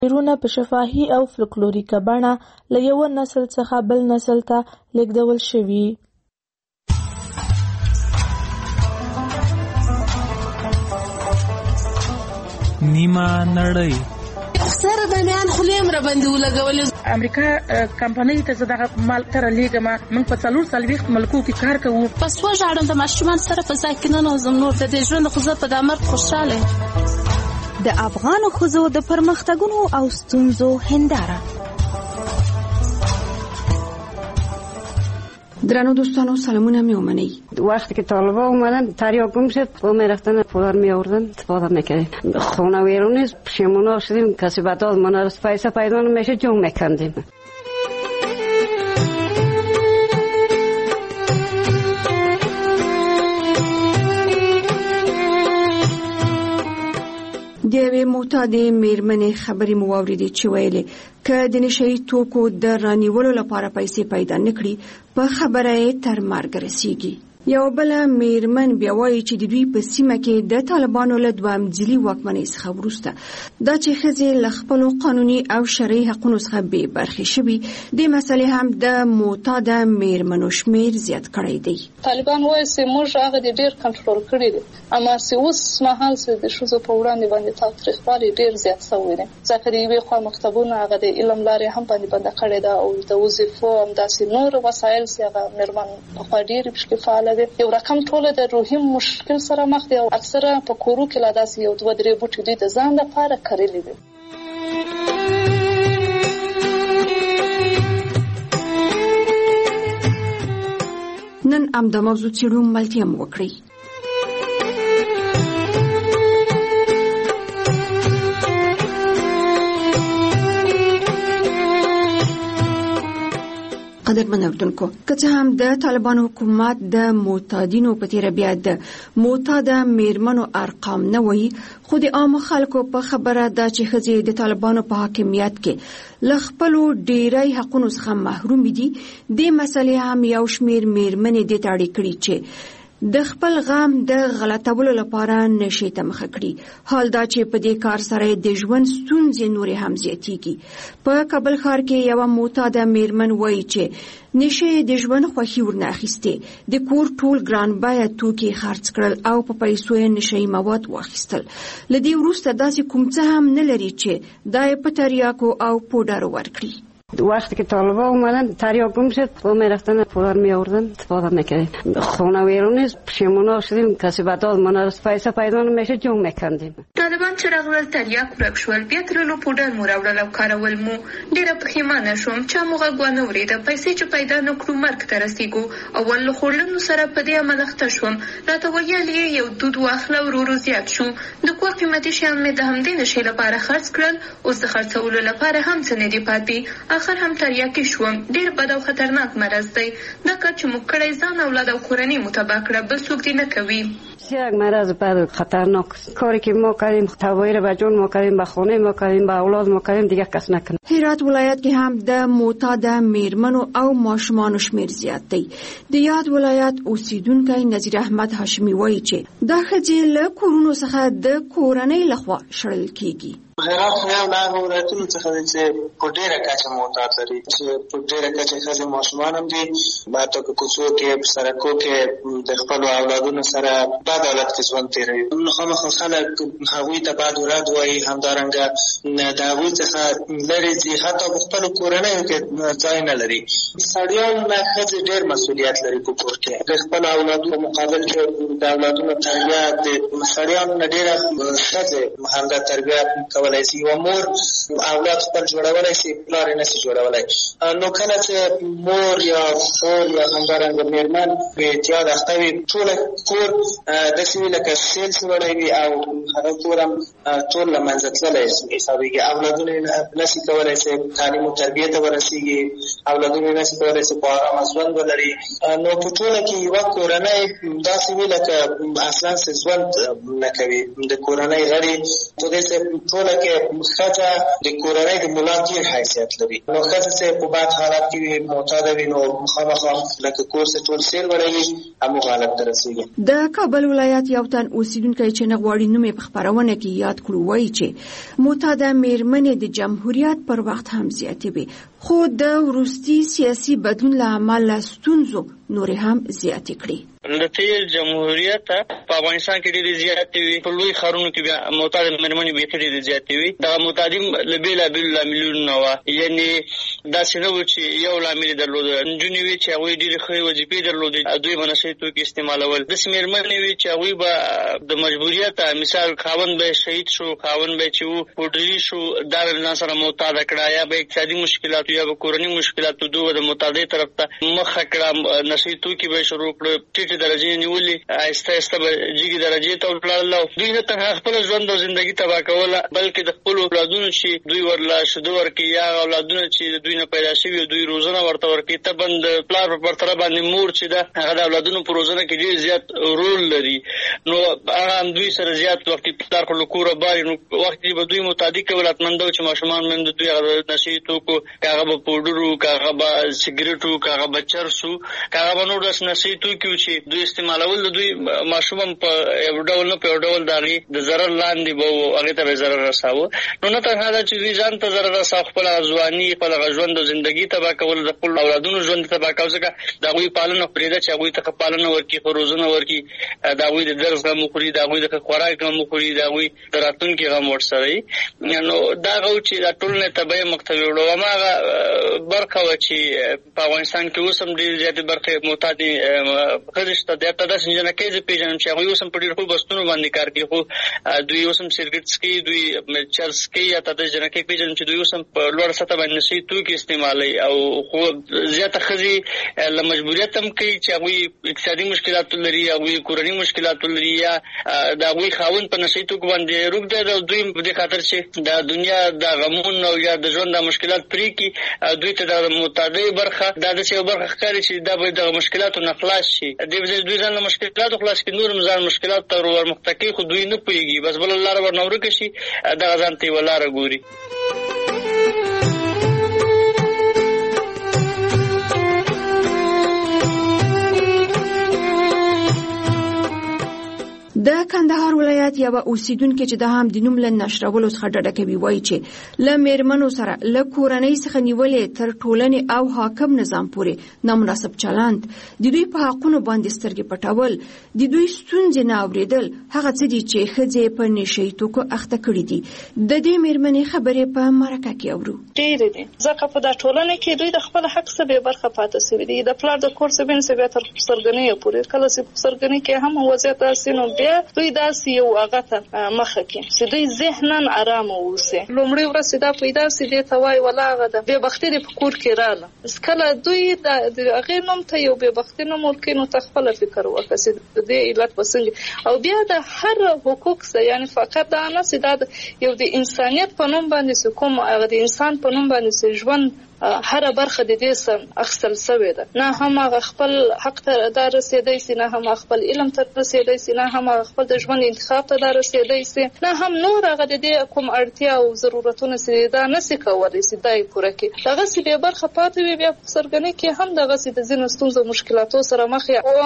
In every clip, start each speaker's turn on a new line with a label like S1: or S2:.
S1: شعرونه په شفاهي او فلکلوریکه بڼه له یو نسل څخه بل نسل ته لیږدول شوي.
S2: نیمه نړۍ
S3: سره د میان خولیم را باندې ولګولې.
S4: امریکا کمپنۍ ته زه دغه مال تر لېږم. موږ په 440 ملکو کې کار کوو.
S3: پس وژاړم د ماشومان سره په ځای کې ننوځم. نور د دې ژوند خو زه په دا مرګ خوشحاله یم.
S5: د افغانو ښځو د پرمختګونو او ستونزو هنداره.
S6: درنو دوستانو سلامونه می اومنی.
S7: وقتی که طالبا اومدن تریاک گم شد با می رفتن پولار می آوردن استفاده میکردیم. خونه ویرونی پشیمونا شدیم. کسی بداد ما نرس پیسه پیدا نمیشه جنگ میکندیم.
S6: د یوې معتادې میرمنې خبرې مو واورېدې چې ویلې که د نشهیي توکو د رانیولو لپاره پیسې پیدا نکړي په خبره یې تر مرګ رسیږي. یو بل میرمن بیا وایي چې د دوی په سیمه کې د طالبانو له دوامځلي واکمنۍ څخه وروسته دا چې ښځې له خپلو قانوني او شرعي حقونو څخه بې برخې شوي دې مسلې هم د معتاده میرمنو شمېر زیات کړی دی.
S8: طالبان وایي چې موږ هغه ډېر کنټرول کړی دی، اما چې اوس مهال چې د ښځو په وړاندې باندې تاوتریخوالی ډېر زیات شوی دی. ځکه د یوې خوا مکتبونه هغه د علم لارې هم باندې بنده کړې ده او د وظیفو همداسې نور وسایل چې هغه میرمن پخوا ډېرې پکې فعاله دي. یو رقم ټوله د روحي مشکل سره مخ دي او اکثره په کورو کې لا داسې یو 2-3 بوټي دوی د ځان لپاره کرلي دي.
S6: نن همدا موضوع څېړو ملتیا مو وکړئ. قدرمن اردوونکو که څه هم د طالبانو حکومت د معتادینو په تیره بیا د معتاده میرمنو ارقام نه وایي، خو د عامو خلکو په خبره ده چې ښځې د طالبانو په حاکمیت کې له خپلو ډیری حقونو څخه محروم دي. دې مسلې هم یو شمېر میرمنې دې ته اړ کړي چې د خپل غم د غلطولو لپاره نشي ته مخه کړي. حال دا چې په دې کار سره د ژوند ستونزې نورې هم زیاتېږي. په کابل ښار کې یوه معتاده میرمن وایي چې نشي د ژوند خوښي ورنه اخیستې، د کور ټول ګران بیه توکي خرڅ کړل او په پیسو یې نشي مواد واخیستل. له دې وروسته داسې کوم څه هم نه لري چې دا یې په تریاکو او پوډرو ورکړي.
S7: وقتی که طالبا اومدن تریاک گم شد با می رفتن پولار می آوردن استفاده میکردیم. خونه ویرونی پشیمونا شدیم. کسی بداد ما نرس پیسه پیدا نمیشه جنگ میکندیم.
S9: طالبان چې راغلل تریاک ورک شول، بیا ترلو پوډر مو راوړل او کارول مو. ډېره پښیمانه شوم. چا مو غږ ونه اورېده. پیسې چې پیدا نه کړو مرګ ته رسېږو. اول له خوړلنو سره په دې عمل اخته شوم. راته ویل یې یو دود واخله ورو زیات شو. د کور قیمتي شیان مې د همدې نشې لپاره خرڅ کړل. اوس د خرڅولو لپاره هم څه نه دي پاتې. آخر هم تریاکي شوم. ډېر بد او خطرناک مرض دی. دا کار چې موږ کړی ځان اولاد او کورنۍ مو تباه کړه، بل څوک دې نه کوي.
S7: یک مرض بد خطرناک. کاری که ما کردیم تباهی را به جون ما کردیم، به خانه ما کردیم، به اولاد ما کردیم، دیگه کس نکنه.
S6: هرات ولایت کې هم د معتاده میرمنو او ماشومانو شمېر زیات دی. د یاد ولایت اوسیدونکی نظیر احمد هاشمي وایي چې دا ښځې له کورونو څخه د کورنۍ لخوا شړل کیږي.
S10: هرات یو له هغو ولایتونو څخه دی چې په ډېره کچه معتاد لري، چې په ډېره کچه ښځې ماشومان هم دي. حتی که کوڅو کې په سړکو کې د خپلو اولادونو سره بد حالت کې ژوند تېروي. خامخا خلک هغوی ته بد ورد وایي، همدارنګه د هغوی څخه لرې ځي، حتی په خپلو کورنیو کې ځای نه لري. سړیان نه ښځې ډېر مسؤلیت لري په کور کې. د خپلو اولادو په مقابل کې د اولادونو تربیه د سړیانو نه ډېره ښځې همدا تربیه کولی شي. یوه مور اولاد خپل جوړولی شي، پلار یې نشي جوړولی. نو کله چې مور یا خور یا همدارنګه میرمن په اعتیاد اخته وي، ټوله کور داسې وي لکه سیل چې وړی وي او هغه کور هم ټول له منځه تللی حسابېږي. اولادونه یې نشي کولی چې تعلیم او تربیې ته ورسېږي، اولادونه یې نشي کولی چې په ارامه ژوند ولري. نو په ټوله کې یوه کورنۍ داسې وي لکه اصلا چې ژوند نه کوي. د کورنۍ غړي په دې چې ټوله کې ښځه د کورنۍ د ملا تیر حیثیت لري. نو ښځه چې په بد حالت کې وي، معتاده وي، نو مخامخا لکه کور چې ټول سیل وړوي همغه حالت ته رسېږي.
S6: د کابل ولایت یو تن اوسیدونکی چې نه غواړي نوم یې په خپرونه کې یاد کړو وایي چې معتاده میرمنې د جمهوریت پر وخت هم زیاتې وي، خو د وروستي سیاسي بدلون له امله ستونزو نورې هم زیاتې کړې.
S11: د تیر جمهوریت په افغانستان کې ډېرې زیاتې وي، په لوی ښارونو کې بیا معتاده مېرمنې بیخي ډېرې زیاتې وي. دغه معتادي له بېلابېلو لاملونو نه وه، یعنې داسې نه وو چې یو لامل یې درلوده. نجونې وې چې هغوی ډېرې ښې وظیفې درلودې، دوی به نشه یي توکي استعمالول. داسې مېرمنې وې چې هغوی به د مجبوریت مثال خاوند به شهید شو، خاوند به چې و پوډري شو، دا به ځان سره معتاده کړه، یا به اقتصادي مشکلاتو یا به کورني مشکلاتو دوی د معتادۍ طرف ته مخه کړه، نشه یي توکي به یې شروع کړه، ټیټې درجې نیولې، آهسته آهسته به جګې درجې ته ولاړل. دوی نه تنها خپل ژوند او زندګي تباه کوله، بلکې د خپلو اولادونو چې دوی ورله شیدو ورکوي یا اولادونه چې د دوی نه پیدا شوي او دوی روزنه ورته ورکوي، طبعا د پلار په پرتله باندې مور چې ده هغه د اولادونو په روزنه کې ډېر زیات رول لري. نو هغه هم دوی سره زیات وخت پلار خو له کوره باري، نو وخت کې به دوی معتادي کول. حتمنده و چې ماشومان میندو دوی هغه د نشه یي توکو، که هغه به پوډرو، که هغه به سګرېټو، که هغه به چرسو، که هغه به نور داسې نشه یي توکي و چې دوی استعمالول، د دوی ماشوم هم په یو ډول نه په یو ډول د هغې د ضرر لاندې به و، هغې ته به یې ضرر رساوه. نو نه تنها دا چې دوی ځان ته ضرر رساوه، خپل هغه ځواني، خپل هغه ژوند او زندګي تباه کول، د خپلو اولادونو ژوند تباه کوه، ځکه د هغوی پالنه پرېږده چې هغوی ته ښه پالنه ورکړي، ښه روزنه ورکړي، د هغوی د درس غم وخوري، د هغوی د ښه خوراک غم وخوري، د هغوی د راتلونکي غم ورسره وي. نو دا هغه و چې دا ټولنه تباه مقتوي وړو. هماغه برخه وه چې په افغانستان کې اوس هم ډېرې زیاتې برخې معتادې ښځې شته. د حتی داسې جنکۍ زه پېژنم چې هغوی اوس هم په ډېر ښو بستونو باندې کار کوي، خو دوی اوس هم سګرېټ څکوي، دوی چرس کوي. یا تا داسې جنکۍ پېژنم چې دوی اوس هم په لوړه سطحه باندې نشه یي توکي استعمالوي، او خو زیاته ښځې له مجبوریت هم کوي چې هغوی اقتصادي مشکلاتو لري، هغوی کورني مشکلاتو لري، یا د هغوی خاوند په نشه یي توکو باندې روږدی دی، او دوی په دې خاطر چې د دنیا د غمونو یا د ژوند د مشکلات پرېږدي، دوی ته د معتادۍ برخه دا داسې یو برخه ښکاري چې دا باید دغه مشکلاتو نه خلاص شي. دوی ځان له مشکلاتو خلاص کړي، نور هم ځان مشکلاتو ته ورمخته کوي، خو دوی نه پوهېږي، بس بله لاره ورنه ورکه شي، دغه ځان ته یوه لاره ګوري.
S6: د کندهار ولایت یو اوسیدونکو چې د هم د نوم له نشرولو څخه ډډه کوي وایي چې له میرمنو سره له کورنۍ څخه نیولې تر ټولنې او حاکم نظام پورې نامناسب چلند، د دوی په حقونو باندې سترګې پټول، د دوی ستونزې نه اورېدل هغه څه دي چې ښځې په نشه یي توکو اخته کړي دي. د دې میرمنې خبرې په مرکه کې اورو.
S8: ډېرې دي، ځکه په دا ټولنه کې دوی د خپل حق څخه بې برخه پاتې شوي دي. د پلار د کور څخه بیا تر سرګنۍ پورې، کله چې سرګنۍ کې هم وضعیت داسې نو بیا دوی داسې یو هغه ته مخه کې چې دوی ذهناً ارامه اوسي. لومړی ورځ دا پیدا سي دې ته وایي ولا هغه د بې بختي دې په کور کې راله، کله دوی د هغې نوم ته یو بې بختي نوم ورکوي، نو ته خپله فکر وکړه چې د دې علت به څنګه. او بیا د هر حقوق څه، یعنې فقط دا نه چې دا یو د انسانیت په نوم باندې چې کوم هغه د انسان په نوم باندې چې ژوند هر برخه د دې سم اخستل شوې ده، نه هم هغه خپل حق ته دا رسېدی سي، نه هم خپل علم ته رسېدی سي، نه هم خپل د ژوند انتخاب ته دا رسېدی سي، نه هم نور هغه د دې کوم اړتیا او ضرورتونه چې دا نسي کولی سي دا یې پوره کړي. دغسې بې برخه پاتې وي. بیا په سرګنۍ کې هم دغسې د ځینو ستونزو مشکلاتو سره مخ یې، او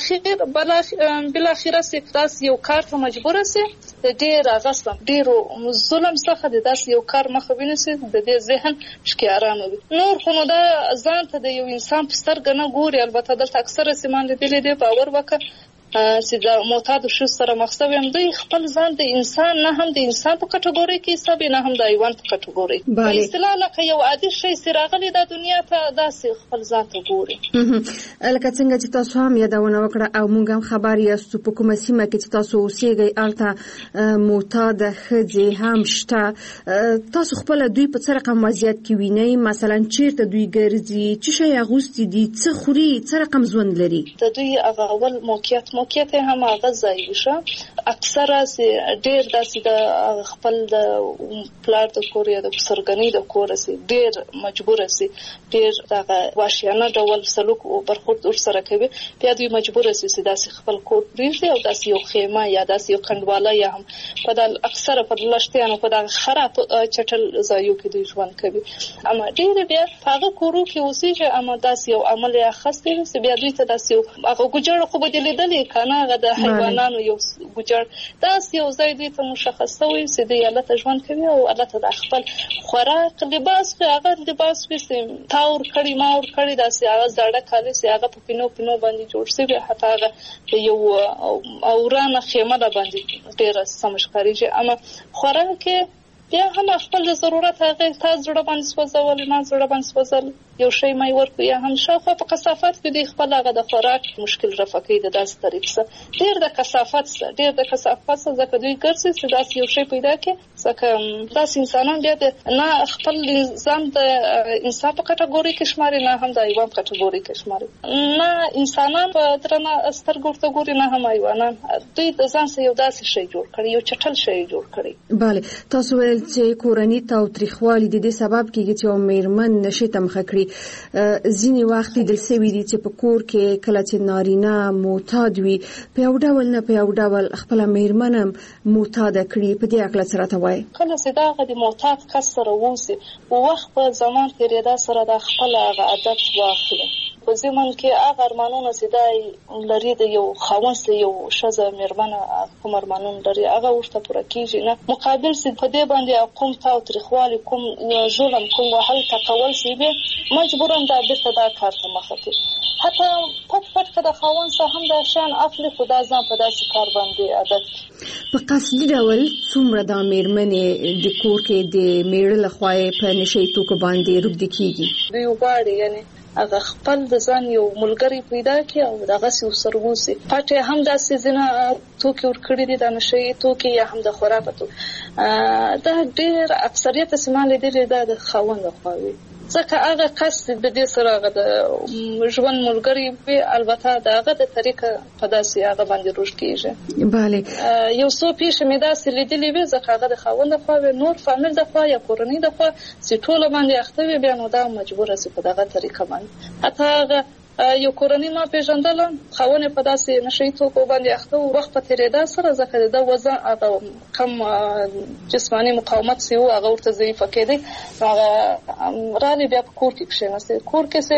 S8: بالاخره سي داسې یو کار ته مجبوره سي، د ډېر هغه ډېرو ظلم څخه د داسې یو کار مخه ونیسي، د دې ذهن شکې ارامه وي. نور خو نو دا ځان ته د یو انسان په سترګه نه ګوري. البته دلته اکثره سیمان لیدلې دي، باور وکړه چې د معتادو ښځو سره مخ شوي هم، دوی خپل ځان د انسان نه هم د انسان په کټګورۍ کې حسابي، نه هم د حیوان په کټګورۍ. په اصطلاح لکه یو عادي شی چې راغلی دا دنیا ته داسې خپل ځان ته ګوري.
S6: لکه څنګه چې تاسو هم یادونه وکړه او موږ هم خبر یاستو په کومه سیمه کې چې تاسو اوسېږئ هلته معتاده ښځې هم شته. تاسو خپله دوی په څه رقم وضعیت کې وینئ؟ مثلا چیرته دوی ګرځي، څه شی اغوستي دي، څه خوري، څه رقم ژوند لري؟
S8: د دوی هغه اول موقعیت هم هغه ځای شه، اکثره ډېر داسې د خپل د پلار د کور یا د سرګنۍ د کور سي ډېر مجبوره سي، ډېر دغه وحشیانه ډول سلوک او برخورد ورسره کوي. بیا دوی مجبوره سي چې داسې خپل کور پرېږدي او داسې یو خیمه یا داسې یو کنډواله یا هم په اکثره په لښتیانو په دغه خراب چټل ځایو کې دوی ژوند کوي. اما ډېر بیا په هغه کورو کې اوسېږي، اما داسې یو عمل یې اخیستی چې بیا دوی ته داسې هغه ګوجړه خو به دې لیدلې کنه هغه د حیوانانو یو ګجر داس یو ځای دوی ته مشخص شوی چې د یالته ژوند کوي او البته د خپل خوراک لباس خو هغه لباس وسیم تاور کړي ماور کړي داسې هغه زړه کالي چې هغه په پینو باندې جوړ شوی حتی هغه یو اورانه خیمه ده باندې ډیره سمشکاري اما خوراک بیا هم خپل ضرورت هغه تاسو زړه باندې سوځول نه زړه باندې سوځول یو شی مې ورکو یا هم شاوخوا په کثافت کې د خپل هغه د خوراک مشکل رفع کوي د داس طریق سره ډیر د کثافت سره ځکه دوی ګرځي چې داس یو شی پیدا کې ځکه داس انسانان بیا نه خپل ځان د انسان په کټګوري کې شماري نه هم د حیوان په کټګوري کې شماري نه انسانان په درنه سترګو ته ګوري نه هم حیوانان دوی د ځان سره یو داسې شی جوړ کړي یو چټل شی جوړ کړي
S6: bale تاسو ویل چې کورنۍ تاوتریخوالي د دې سبب کېږي چې میرمن نشي تمخه کړي ځینی وخت د سوي دي چې په کور کې کله چې نارینه معتاد وي په یو ډول نه په یو ډول خپل میرمن معتاد کړي په دې اړه څه راته وایي
S8: کله چې دا د معتاد کس سره ووسی او وخت په زمان کې ردا سره د خپل عادت واخلي په زمون کې هغه ارمانونه چې دای لري د یو خاوند سره یو شزه میرمن کوم ارمانونه لري هغه ورته پوره کیږي نه مقابل سي په دې باندې کوم تاوتریخوالي کوم ظلم کوم وحل تکول سي به مجبورم دا بیرته دا کار ته مخه کوي حتی پټ کده خاوند سره هم دا شان اخلي خدا ځان په داسې کار باندې عادت
S6: په قصدي ډول څومره د میرمنې د کور کې د میړه لخوا په نشي توکو باندې روږدي کیږي
S8: دوی وغواړي یعنی هغه خپل د ځان یو ملګری پیدا کړي او دغه سي وسرغوسي پټه هم داسې ځنه توکي ور کړی دي د نشي توکي یا هم د خوراک ته دا ډېر اکثریت سیمه لري د خاوند خووي ځکه هغه قصد به دې سره د ژوند ملګری به البته دغه د طریقه په داسې هغه باندې روش کیږي
S6: bale
S8: یو څو پیښه مې داسې لیدلې وي ځکه هغه د خاوند خو نور فامیل د خو یا کورنۍ د خو سټول باندې اخته وي بیا نو دا مجبور سي په دغه طریقه باندې حتی هغه یو کورنۍ ما پیژندل خاونه په داسې نشي توکو باندې اخته وخت په تیریدا سره ځکه د وزن هغه کم جسمانی مقاومت سی او هغه ورته ضعیف کېدی هغه رالي بیا په کور کې کښیناسته کور کې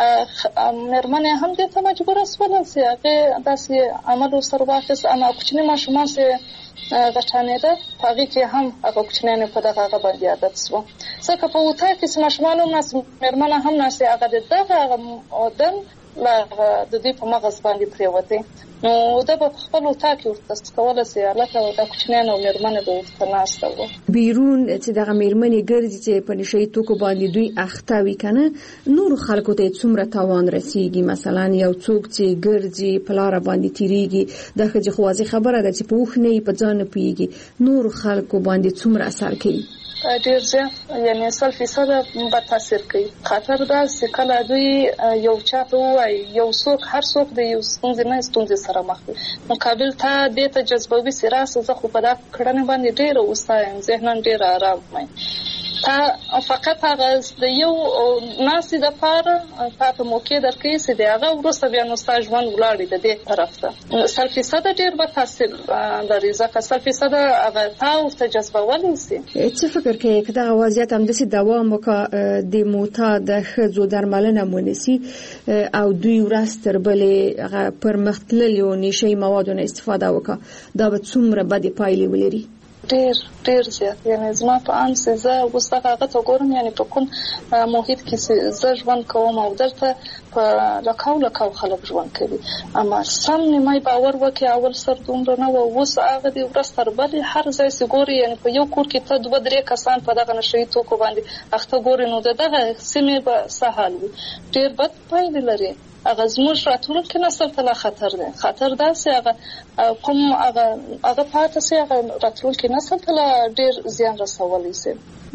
S8: سه مرمنه هم دې ته مجبور اسول سي هغه داسې عمل سره واخص اما کوچنی ماشومان سه غټانه ده پاږي کې هم هغه کوچنیانه په دغه باندې عادت سو څنګه په وته کې ماشومان هم ناس مرمنه هم ناس هغه دغه ودن لا د دې په مغز باندې پریوته نو دا په خپل وته کې ورته کوله سي البته دا کوچنیانه مرمنه به ورته ناشته وو
S6: بیرون چې دغه مرمنې ګرځي چې په نشي توکو باندې دوی اخته وي کنه نور خلکو ته څومره تاوان رسیږي مثلا یو څوک چې ګرځي په لار باندې تیریږي د خځې خوازي خبره ده چې په وخت نه په ځان پیږي نور خلکو باندې څومره اثر کوي
S8: ډیر زیات یعنی 100% به تاثیر کوي خطر دا چې کله دوی یو چاته وای یو څوک هر څوک د یو ستونزې سره مخ وي مقابل ته د ته جذبوي سراسه زه خو په دا کړنه باندې ډیر اوسایم ذهنن ډیر آرام وای تا فقط هغه د یو ناسي د پاره په موقع درکې چې دا هغه ورسره بیا نو ستاسو ژوند ولاړی د دې طرف ته 100% ډیر به تاثیر لري ځکه 100% هغه تاسو ته جذبولای شي
S6: څه فکر کوي چې دا وضعیت هم د دوام وکړي د معتاد خزو درملنه مونسي او دوی ورستر بلې پر مختللو نشي موادونو استفاده وکړي دا به څومره بد پایلې ولري
S8: ډیر زیات یعنی زما په ان څه زه وسته هغه ته ګورم یعنی په کوم محیط کې زه ژوند کوم او درته په لکاو خلک ژوند کوي اما سم نیمه باور وکي اول سر دومره نه و اوس هغه دی ورستر بلې هر ځای سګوري یعنی په یو کور کې ته 2-3 کسان په دغه نشي توکو باندې اخته ګوري نو دغه سیمه به سهال وي ډیر بد پایلې لري هغه زموږ راتلونکي نسل ته خطر دی خطر دا چې هغه کوم هغه پاتې چې هغه راتلونکي نسل ته ډیر زیان رسولي شي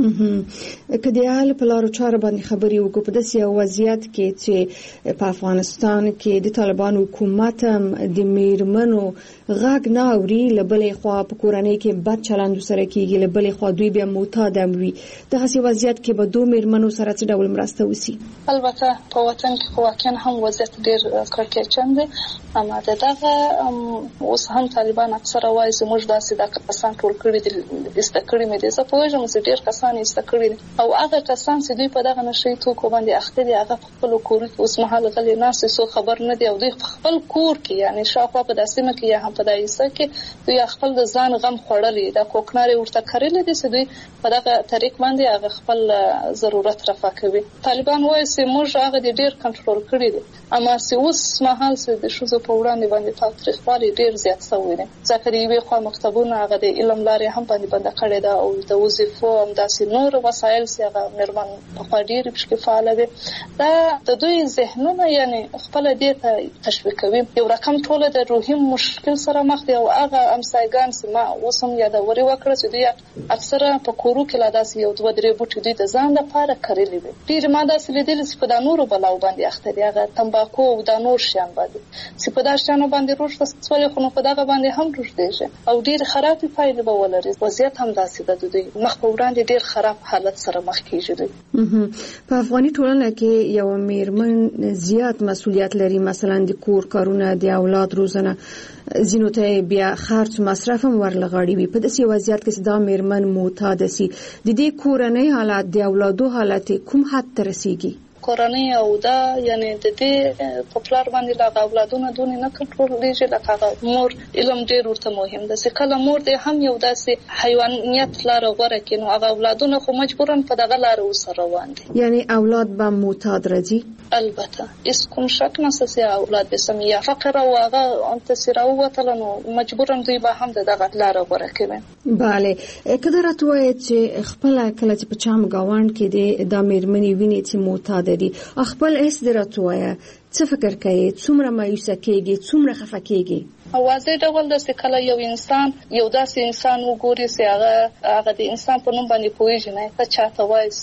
S6: کدی حال په لارو چارو باندې خبري وکړو په داسې وضعیت کې چې په افغانستان کې د طالبان حکومت د میرمنو غږ نه اوري لبلې خوا په کورنۍ کې بد چلند سره کیږي لبلې خوا دوی بیا معتاد وي دغه وضعیت کې به دوه میرمنو سره څه ډول مرسته وسی
S8: البته په وطن کې واقعا هم وضعیت ډیر کړکېچن دی اما دغه اوس هم طالبان اکثره وایي چې موږ داسې د کسان ټول کړي دي استکړي مې دي زه په وژم چې ډیر کسان کسان ایسته کړي او هغه کسان چې دوی په دغه نشي توکو باندې اخته دي هغه خپل کور کې اوس مهال غلي ناس سو خبر نه دی او دوی خپل کور کې یعنی شاوخوا په داسې مکه یا هم په دایسه کې دوی خپل د ځان غم خړلې د کوکناري ورته کړلې دي چې دوی په دغه طریق باندې هغه خپل ضرورت رفع کوي. طالبان وایي چې موږ هغه ډیر کنټرول کړی دي اما چې اوس مهال چې د شوزو په وړاندې باندې تاریخوالي ډیر زیات شوی دی ځکه دی وی خو مکتبونه هغه د علم لارې هم باندې بند کړی دا او د وظیفو هم داسې نور وسایل چې هغه مرمن په ډیر په فعال دي دا د دوی ذهنونه یعنی خپل دې ته تشویق کوي. یو رقم ټول د روحي مشکل سره مخ دي او هغه امسایګان چې ما اوسم یادوري وکړه چې دوی اکثره په کورو کې لا داسې یو دوه درې بوټي دوی د ځان لپاره کړلي وي. ډیر ما داسې لیدل چې په د نورو بلاو باندې اخته دي هغه تمباکو او د نور شیان باندې چې په دا شیانو باندې روش وسولې خو په دغه باندې هم روش دیږي او ډیر خراب پایلې به ولري. وضعیت هم داسې د دوی مخ په وړاندې ډیر خراب حالت سره مخ کیږي.
S6: په افغاني ټولنه کې یو میرمن زیات مسؤلیت لري مثلا د کور کارونه د اولاد روزنه زینو ته بیا خرج مصرف هم ورلغړی وي. په داسې وضعیت کې دا میرمن معتاد سي د دې کورنۍ حالات د اولادو حالت کوم حد ته رسیږي؟
S8: کورنۍ او دا یعنی د دې په پلار باندې لا اولادونه دونې نه کنټرولېږي لکه مور علم ډېر ورته مهم ده چې کله مور دې هم یو داسې حیوانیت لاره غوره کړي نو هغه اولادونه خو مجبورن په دغه لاره وسره روان دي
S6: یعنی اولاد به معتاد راځي.
S8: البته اس کوم شک نه چې اولاد به سمیا فقر او هغه انتصر او وتلنو مجبورن دوی به هم دغه لاره غوره کوي.
S6: bale کله راتوي چې خپل کله چې په چام گاوند کې د میرمنې ویني چې معتاد دي خپل اس دراتوي څه فکر کوي څومره مایوس کېږي څومره خفه کېږي؟
S8: واضح ډول د کله یو انسان یو داسې انسان وګوري چې هغه د انسان په نوم باندې پوهیږي نه ته چاته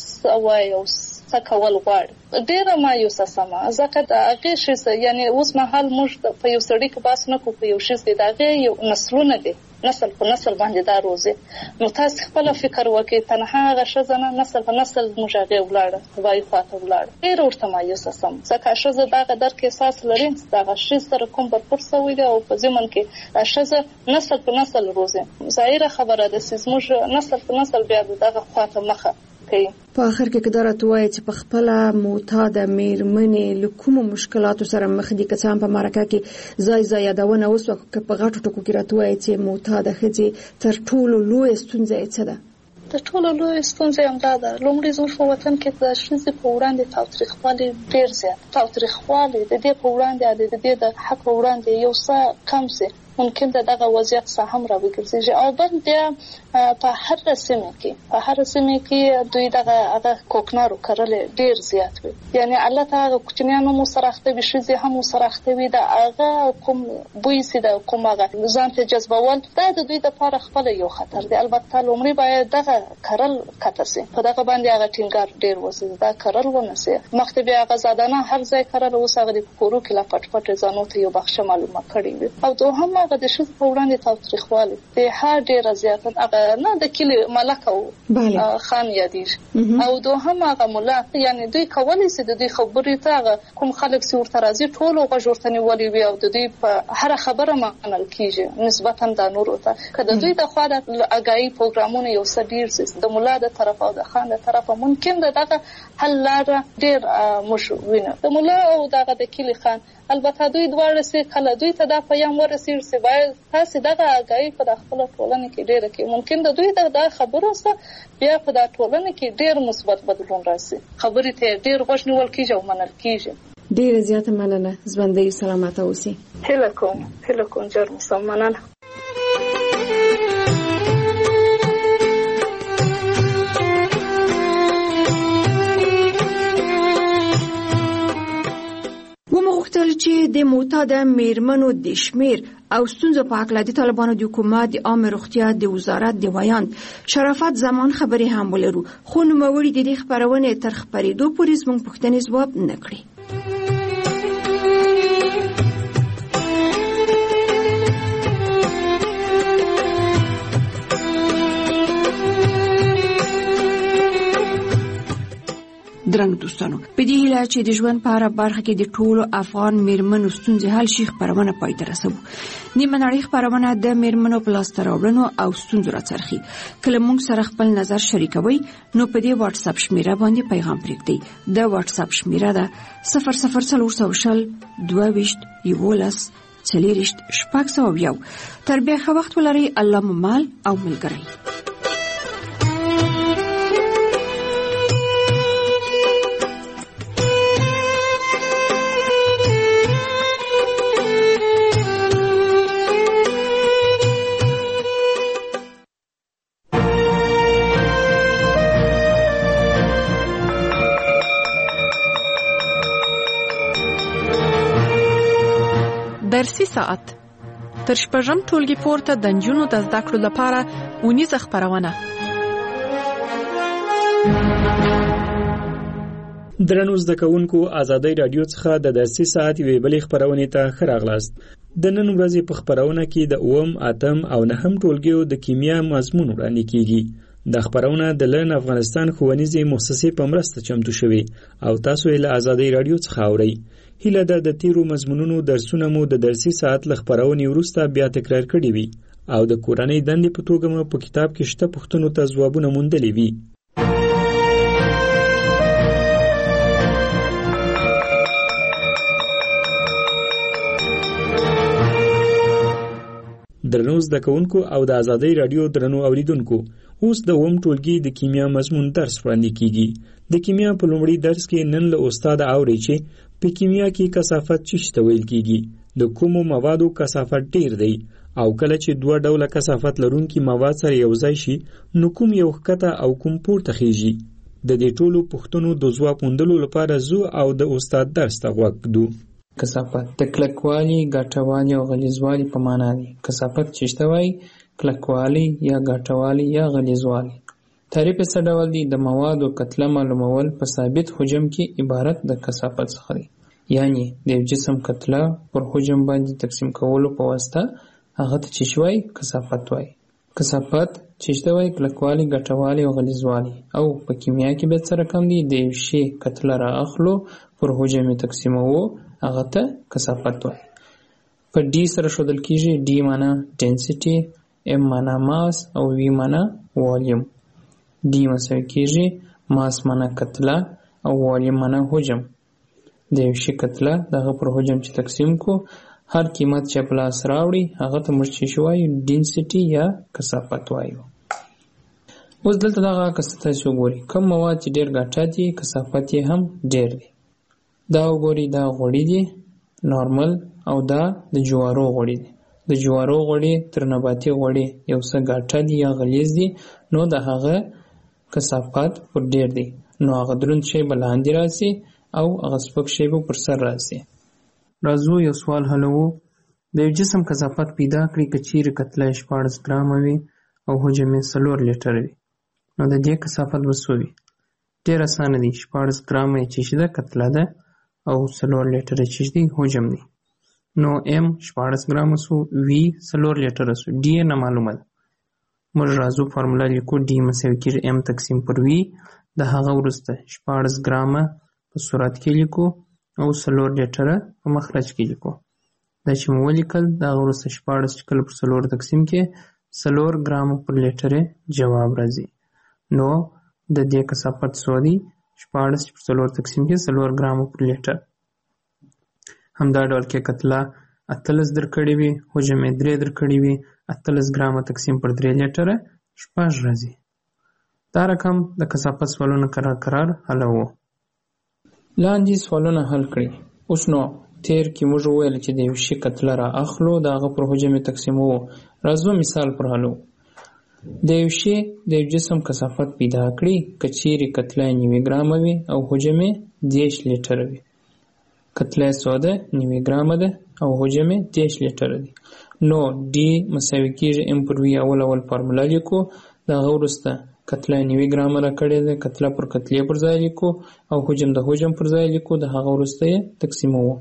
S8: وای او سکول غواړي ډیره مایوسه سما ځکه د هغه شي یعنی اوس مهال موږ په یو سړی کې باس نه کوو په یو شي د هغه یو نسلونه دي نسل په نسل باندې دا روزي نو تاسو خپل فکر وکړئ تنها هغه شزنه نسل په نسل موږ هغه ولاړه وای خاطر ولاړه ډیر ورته مایوسه سم ځکه شزه دغه درک احساس لري دغه شي سره کوم برپور سوی دی او په ځمن کې شزه نسل په نسل روزي ظاهره خبره ده چې موږ نسل په نسل بیا دغه خاطر مخه
S6: په اخر کې کدارت وایي چې په خپل معتاد میرمنې له کوم مشکلاتو سره مخ دي که څنګه په مرکه کې ځای یادونه اوسه که په غاټو ټکو کې راتوي چې معتاد ښځې تر ټولو لوی ستونزه څه ده؟
S8: د ټولو لوی ستونزه هم دا ده لومړی زموږ په وطن کې د ښځې په وړاندې تاوتریخوالی ډېر زیات تاوتریخوالی د دې په وړاندې د دې د حق په وړاندې یو څه کم سي ممکن دغه وضعیت څخه هم راوګرځي او بل بیا په هر سیمه کې دوی دغه کوکنارو کړل ډیر زیات وي یعنی الله تعالی کوچنیانو مو سره اخته وي شزي هم سره اخته وي دا هغه کوم بوی سي دا کوم هغه ځان ته جذبول دا د دوی د لپاره خپل یو خطر دی. البته لومړی باید دغه کړل کتسي په دغه باندې هغه ټینګار ډیر وسي دا کړل ونسي مخته بیا هغه زادانه هر ځای کړل اوسه د کورو کې لا پټ ځانو ته یو بخښه معلومه کړی وي او دوهم هغه د شذ په وړاندې تاوتریخوالی د ها ډیره زیات هغه نه د کلی ملک او خان یادېږي او دوهم هغه مولا یعنی دوی کولی سي د دوی خبرې ته کوم خلک سي ورته راځي ټول غوږ ورته نیولي وي او د دوی په هر خبره منل کیږي نسبتا د نورو ته که د دوی د خوا د اګایي پروګرامونه یو څه ډیر سي د مولا د طرف او د خان د طرف ممکن دغه حل لاره ډیر مشوینه د مولا او دغه د کلی خان البته دوی دواړه سي کله دوی ته دا پیغام ورسېږي چې باید تاسو دغه اګایي په خپل ټولنه کې ډیره کې ممکن د دوی د خبرو سره بیا په د ټولنه کې ډیر مثبت بدلون راسي خبرې ته ډیر غوښ نیول کیږي او منل کیږي.
S6: ډیر زیاته مننه ژوندۍ سلامت اوسئ.
S8: هله کوم جر مسلمانانه
S6: چې د معتاد میرمنو د شمیر او ستونزو په اړه د طالبانو د حکومت د عامه روغتیا د وزارت د ویاند شرافت زمان خبرې هم ولرو خو نوموړي د دې خبرونه تر خبرېدو پورې زموږ پوښتنې ځواب نه کړي. درنګ دوستانو په دې هیله چې د ژوند په هره برخه کې د ټولو افغان میرمنو ستونزې حل شي خبرونه پای ته رسوو. نیمه نړۍ خبرونه د میرمنو په لاسته راوړنو او ستونزو راڅرخي. کله موږ سره خپل نظر شریکوي نو په دې واتس اپ شمیره باندې پیغام پرېږدئ. د واتس اپ شمیره ده 00400 22 11 40 تر بیا ښه وخت ولرئ. الله مو مال او ملګری.
S12: درسي ساعت تر شپږم ټولګي پورته د نجونو د زده کړو لپاره اونیزه خپرونه.
S13: درنو زده کوونکو، ازادۍ رادیو څخه د درسي ساعت یوې بلې خپرونې ته ښه راغلاست. د نن ورځې په خپرونه کې د 9 اتم او 9 ټولګیو د کیمیا مضمون وړاندې کیږي. د خپرونه د لن افغانستان ښوونیزې مؤسسې په مرسته چمتو شوې او تاسو یې له ازادۍ رادیو څخه اورئ. هیله ده د تیرو مضمونونو درسونه مو د درسي ساعت له خپرونې وروسته بیا تکرار کړي وي او د کورنۍ دندې په توګه مو په کتاب کې شته پوښتنو ته ځوابونه موندلي وي. درنو زده کوونکو او د ازادۍ رادیو درنو اوریدونکو، اوس د 9 ټولګي د کیمیا مضمون درس وړاندې کیږي. د کیمیا په لومړي درس کې نن له استاد اوري چې په کیمیا کې کثافت څه ته ویل کیږي، د کومو موادو کثافت ډیر دی او کله چې 2 ډوله کثافت لرونکي مواد سره یو ځای شي نو کوم یو ښکته او کوم پورته خیږي. د دې ټولو پوښتنو د ځواب موندلو لپاره زو او د استاد درس ته غوږ ږدو.
S14: کثافت د کلکوالي، ګټوالي او غلیظوالي په معنا دی. کثافت چې ته وایي کلکوالی یا ګټوالی یا غلیظوالی. تعریف یې څه ډول دی؟ د موادو کتله معلومول په ثابت حجم کې عبارت د کثافت څخه دی. یعنی د یو جسم کتله پر حجم باندې تقسیم کولو په واسطه هغه ته چې وایي کثافت وایي. کثافت چې ته وایي کلکوالی، ګټوالی او غلیظوالی. او په کیمیا کې به څه رقم دی؟ د یو شی کتله را اخلو پر حجم یې تقسیموو هغه ته کثافت وایي. په ډي سره ښودل کېږي. ډي معنا ډینسټي، ام معنا ماس او وی معنا والیوم. ډي مساوي کېږي ماس معنا کتله او والیوم معنا حجم. د یو شي کتله دغه پر حجم چې تقسیم کو هر قیمت چې په لاس راوړي هغه ته موږ چې وایو ډینسټي یا کثافت وایو. اوس دلته دغه کثافت وګورئ. کوم مواد چې ډېر ګټه دي کثافت یې هم ډېر دی. دا وګورئ، دا غوړي دي نارمل او دا د جوارو غوړي دي. د جوارو غوړي تر نباتي غوړي یو څه ګټه دي یا غلیظ دي، نو د هغه کثافت پر ډېر دی. نو هغه دروند شی به لاندې راسي او هغه سپک شی به پر سر راسي. راځو یو سوال حلوو. د یو جسم کثافت پیدا کړئ که چیرې کتله 14 ګرامه وي او حجم یې 4 لیټر وي، نو د دې کثافت به څو وي؟ ډېر اسانه دی. 14 ګرامه یې چې ده کتله ده او 4 لیټر یې چې دی حجم دی. نو ام 14 ګرامه سو، وی 4 لیټر سو، ډي نه معلومه ده. موږ راځو فارمولا لیکو. ډي مساوي کېږي ام تقسیم پر وی. د هغه وروسته 14 ګرامه په صورت کې لیکو او 4 لیټره په مخرج کې لیکو. دا چې مو ولیکل د هغه وروسته 14 چې کله پر 4 تقسیم کې 4 ګرامه پر لیټره جواب راځي. نو د دې کثافت څو دی؟ 14 پر 4 تقسیم کې 4 ګرامه پر لیټر. همدا ډول کې کتله 18 درکړې وي، حجم یې 3 درکړې وي، 18 ګرامه تقسیم پر 3 لیټره 6 راځي. دا رقم د کثافت سوالونه کرار حلوو. لاندې سوالونه حل کړئ. اوس نو تیر کې موږ وویل چې د یو شي کتله را اخلو د هغه پر حجم یې تقسیموو. راځو مثال پر حلو. د یو شي د یو جسم کثافت پیدا کړئ که چیرې کتله 9 ګرامه وي او حجم یې 10 لیټره وي. کتله 100 9 ګرامه ده او حجم یې 10 لیټره دی. نو ډي مساوي کېږي ام پر وی. اول فارمولا لیکو. د هغه وروسته کتله 9 ګرامه را کړې ده، کتله پر کتلې پر ځای لیکو او حجم د حجم پر ځای لیکو. د هغه وروسته یې تقسیموو.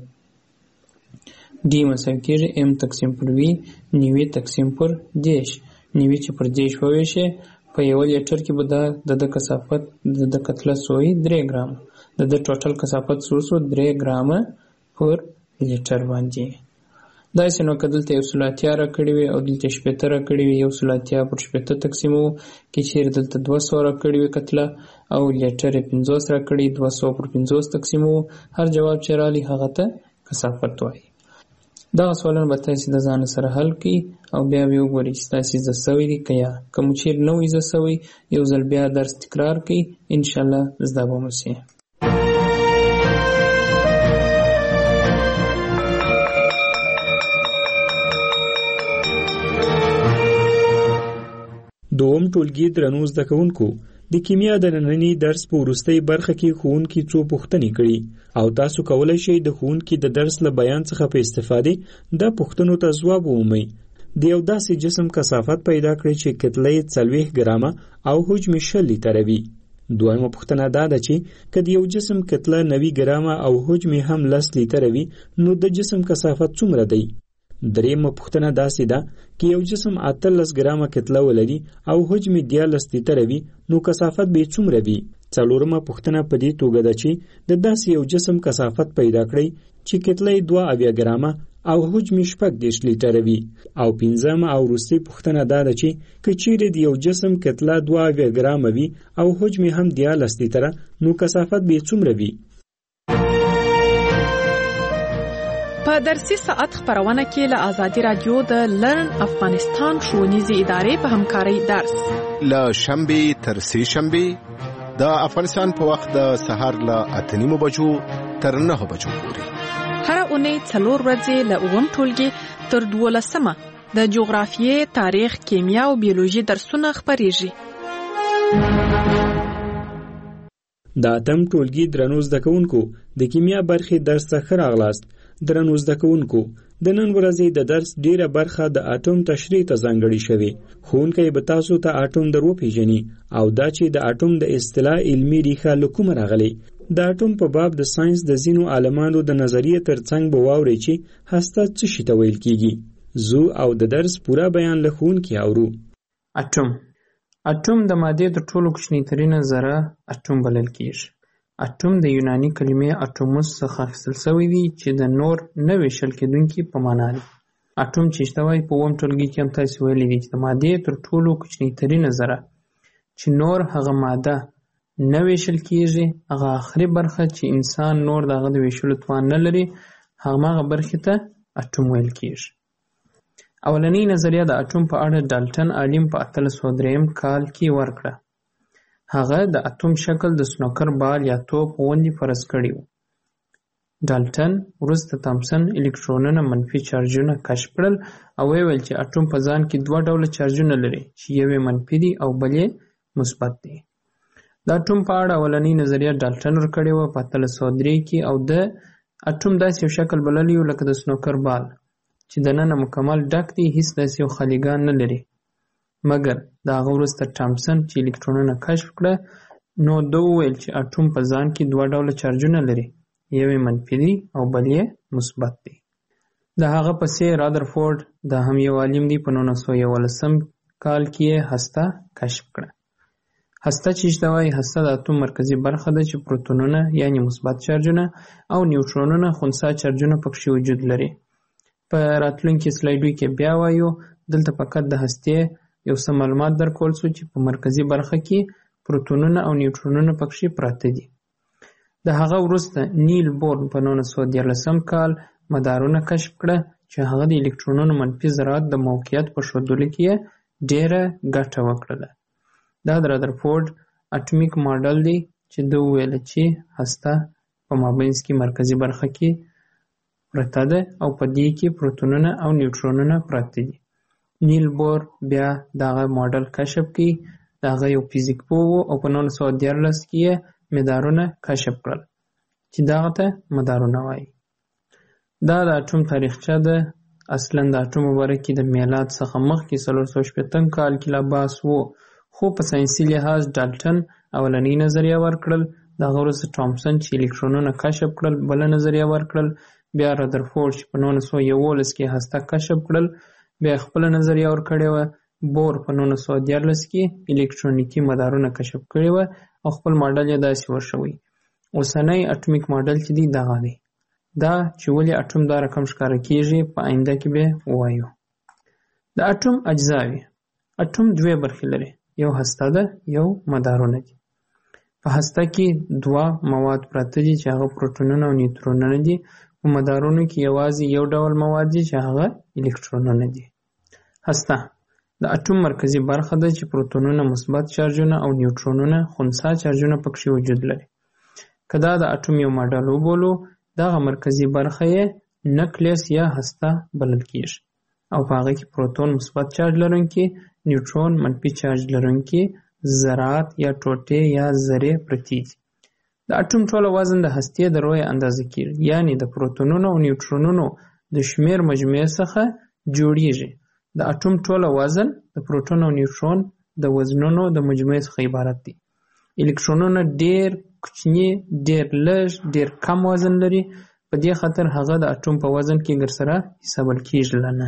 S14: ډي مساوي کېږي ام تقسیم پر وی 9 تقسیم پر 10. 9 چې پر 10 وویشي په یو لیټر کې به د کثافت د کتله سوی 3 ګرام د ټوټل کثافت سوسو 3 ګرام پر لیټر باندې. دا سينو کدل ته 180 را کړی وي او دلته 70 را کړی وي 180 پر 70 تقسیمو کې چیر دلته 200 را کړی وي کتله او لیټر 50 را کړی 200 پر 50 تقسیمو هر جواب چرالي هغه ته کثافت وایي. دا سوالونه به تاسو د ځان سره حل کړئ او بیا به وګورئ چې تاسو زده سوي دي که یا کوم چیر نو زده سوي یو ځل بیا درس تکرار کړئ ان شاء الله زده به مو شي.
S13: دوم ټولګي درنو زده کوونکو د کیمیا د نننی درس په وروستۍ برخه کې ښوونکي څو پوښتنې کړي او تاسو کولی شئ د ښوونکي د درس له بیان څخه په استفادې د پوښتنو ته ځواب ومومئ. د یو داسې جسم کثافت پیدا کړئ چې کتله یې 40 ګرامه او حجم 20 لیټره وي. دویمه پوښتنه دا ده چې که د یو جسم کتله 90 ګرامه او حجم هم 10 لیټره وي نو د جسم کثافت څومره دی؟ دریمه پوښتنه داسې ده که یو جسم 18 ګرامه کتله ولري او حجم 13 لیټره وي نو کثافت به څومره وي؟ څلورمه پوښتنه په دې توګه ده چې د داسې یو جسم کثافت پیدا کړئ چې کتله 2 ګرامه او حجم 18 لیټره وي. او پنځمه او وروستۍ پوښتنه دا ده چې که چیرې د یو جسم کتله 2 ګرامه وي او حجم هم 13 لیټره نو کثافت به څومره وي؟
S12: په درسي ساعت خبرونه کې له آزادي رادیو د لرن افغانستان ښوونیزې ادارې په همکارۍ درس
S15: له شنبه تر سه شنبه د افغانستان په وخت د سهار له 8:30 بجو تر 9 بجو پورې
S12: هر اونۍ 4 ورځې له اووم ټولګي تر 12مه د جغرافیې، تاریخ، کیمیا او بیولوژي درسونه خبرېږي.
S13: د اتم ټولګي درنو زده کوونکو د کیمیا برخې درس ته راغلاست. درنو زده کوونکو د نن ورځې د درس ډیره برخه د اټوم تشریح ته ځانګړې شوې. ښوونکی به تاسو ته اټوم در وپېژني او دا چې د اټوم د اصطلاح علمي ریښه له کومه راغلې. د اټوم په باب د ساينس د ځینو عالمانو د نظریې ترڅنګ به واورئ چې هسته څه شي ته ویل کیږي. زو او د درس پوره بیان له ښوونکي اورو.
S14: اټوم د مادې د ټولو کوچنیترینه ذره اټوم بلل کیږي. اټوم د یوناني کلمې اټوموس څخه اخیستل شوی دی چې د نور نه ویشل کېدونکي په معنا دی. اټوم چې شته وایي په اووم ټولګي کې هم تاسو ویلي دي چې د مادې تر ټولو کوچنیترینه ذره چې نور هغه ماده نه ویشل کیږي، هغه آخري برخه چې انسان نور دغه د ویشلو توان نه لري، هغه برخې ته اټوم ویل کیږي. اولنۍ نظریه د اټوم په اړه ډالټن عالم په 1803 کال کې ورکړه. هغه د اټوم شکل د سنوکر بال یا توپ غوندې فرض کړی و. ډالټن وروسته تامسن الکترونونه منفي چارجونه کشف کړل او ویل چې اټوم په ځان کې 2 ډوله چارجونه لري چې یو منفي دی او بل مثبت دی. د اټوم په اړه اولنۍ نظریه ډالټن ورکړې و په 1803 کې او د اټوم داسې یو شکل بللی و لکه د سنوکر بال چې دننه مکمل ډک دی، هیڅ داسې یو خالیګان نه لري. مګر د هغه وروسته تامسن چې الکترونونه کشف کړه نو ده وویل چې اټوم په ځان کې 2 ډوله چارجونه لري، یو منفي دی او بل مثبت دی. د هغه پسې رادرفورد دا هم یو عالم دی په 1911 کال کې هسته کشف کړه. هسته چې شته وایي هسته د اټوم مرکزي برخه ده چې پروتونونه یعنی مثبت چارجونه او نیوټرونونه خنثی چارجونه پکې وجود لري. په راتلونکي سلایډو کې بیا وایو. دلته فقط د هستې یو څه معلومات درکول شو چې په مرکزي برخه کې پروتونونه او نیوټرونونه پکې پراته دي. د هغه وروسته نیل بورن په 1913 کال مدارونه کشف کړه چې هغه د الکترونونو منفي ذرات د موقعیت په ښودلو کې ډېره ګټه وکړله. دا د رادرفورد اټومیک ماډل دی چې ده وویل چې هسته په مابینځ کې مرکزي برخه کې پرته ده او په دې کې پروتونونه او نیوټرونونه پراته دي. نیل بور بیا دغه ماډل کشف کړي. دغه یو فزیک پوه و او په 1913 کې مدارونه کشف کړل چې دغه ته مدارونه وایي. دا د اټوم تاریخچه ده. اصلا د اټوم باره کې د میلاد څخه مخکې 415 کال کې لا بحث و، خو په ساینسي لحاظ ډالټن اولنۍ نظریه ورکړل. دغه وروسته تامسن چې الکترونونه کشف کړل بله نظریه ورکړل. بیا رادرفورد چې په 1911 کې هسته کشف کړل بیا خپله نظریه ورکړې وه. بور په 1914 کې الکترونیکي مدارونه کشف کړي و او خپل ماډل یې داسې ورشوی. اوسنی اټومیک ماډل چې دی دغه دی. دا چې ولې اټوم دا رقم ښکاره کیږي په آینده کې به ووایو. د اټوم اجزاوې. اټوم دوه برخې لري، یو هسته ده، یو مدارونه دي. په هسته کې دوه مواد پراته دي چې هغه پروټونونه او نیوترونونه دي. په مدارونو کې یوازې یو ډول مواد دي چې هغه الکترونونه دي. هسته د اټوم مرکزی برخه ده چې پروټونونه مثبت چارجونه او نیوترونونه خنثی چارجونه پکې وجود لري. که دا د اټوم یو ماډل وبولو، دغه مرکزی برخه یې نکلیس یا هسته بلل کیږي او په هغه کې پروټون مثبت چارج لرونکي، نیوترون منفي چارج لرونکي ذرات یا ټوټې یا ذرې پرتې دي. د اټوم ټوله وزن د هستې د رویې اندازه کیږي، یعنی د پروټونونو او نیوترونونو د شمیر مجموعې څخه جوړیږي. د اټوم ټوله وزن د پروټون او نیوترون د وزنونو د مجموعې څخه عبارت دی. الکترونونه ډیر کوچني، ډیر لږ، ډیر کم وزن لري. په دې خاطر هغه د اټوم په وزن کې ګرسره حسابل کیږي نه.